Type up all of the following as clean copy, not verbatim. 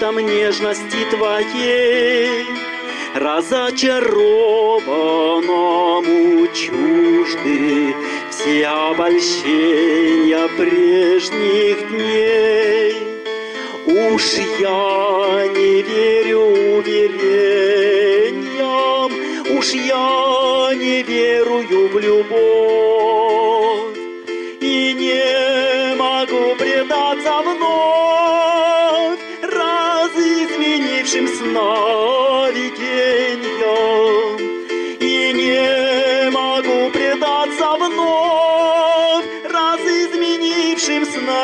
сердцем нежности Твоей, разочарованному чужды все обольщения прежних дней. Уж я не верю уверениям, уж я не верую в любовь, и не могу предаться вновь изменившим сновидениям, и не могу предаться вновь изменившим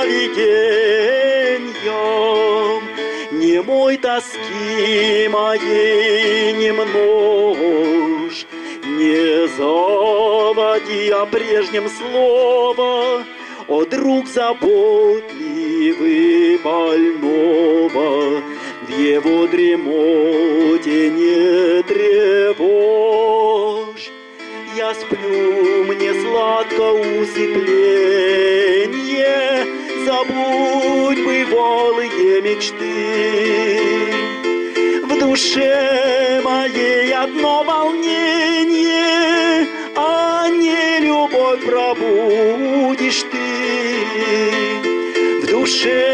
сновидениям. Немой тоски моей не множь, не заводи о прежнем слово, о друг заботливый больного, в его дремоте не тревожь. Я сплю, мне сладко усыпление, забудь бывалые мечты. В душе моей одно волнение, а не любовь пробудишь ты. В душе